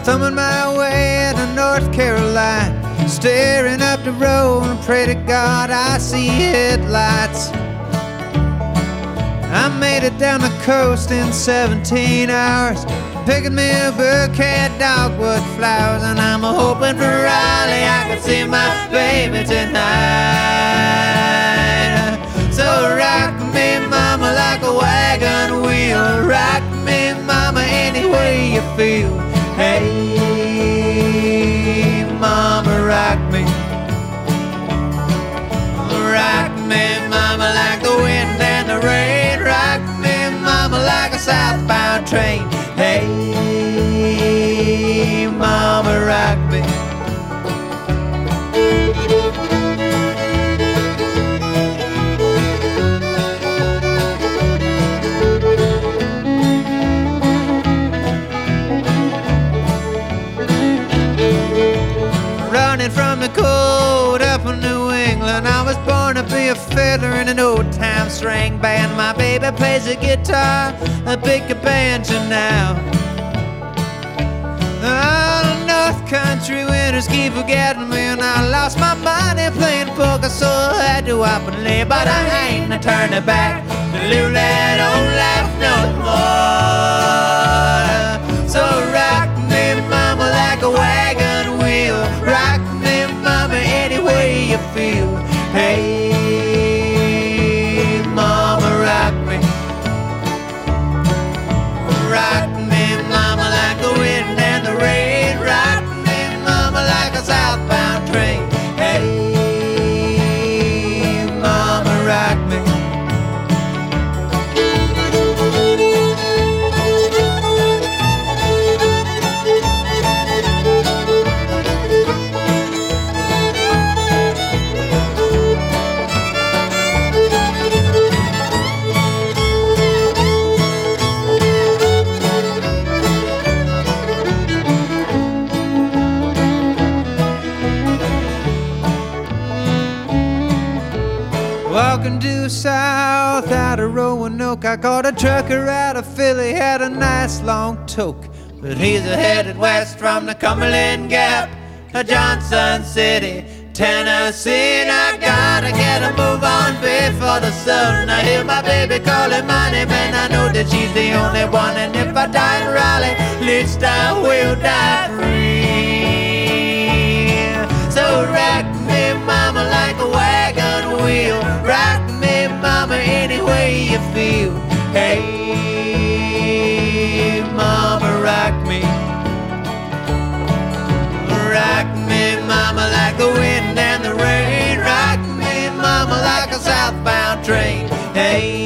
thumbing my way to North Carolina, staring up the road and pray to God I see headlights. I made it down the coast in 17 hours, picking me a bouquet of dogwood flowers, and I'm hoping for Raleigh I can see my baby tonight. So rock me, mama, like a wagon wheel. Rock me, mama, any way you feel. Hey, mama, rock me. Rock me, mama, like the wind and the rain. Rock me, mama, like a southbound train. Hey, mama, rock me. Running from the cold up in New England, I was born to be a fiddler in an old-time string band. My baby plays the guitar, I pick a banjo now. Oh, North Country winters keep forgetting me, and I lost my money playing poker, so I had to up and leave. But I ain't no turning back to live that old life no more. So rock me, mama, like a wagon wheel. Rock me, mama, any way you feel. Hey, mama, rock me. Rock me, mama, like the wind and the rain. Rock me, mama, like a southbound train. Hey, mama, rock me. Walking due south out of Roanoke, I caught a trucker out of Philly, had a nice long toke. But he's headed west from the Cumberland Gap to Johnson City, Tennessee. And I gotta get a move on before the sun. I hear my baby calling my name, and I know that she's the only one. And if I die in Raleigh, at least I will die free. So rock me, mama, like a wagon wheel. Rock me, mama, any way you feel. Hey, mama, rock me. Rock me, mama, like the wind and the rain. Rock me, mama, like a southbound train. Hey.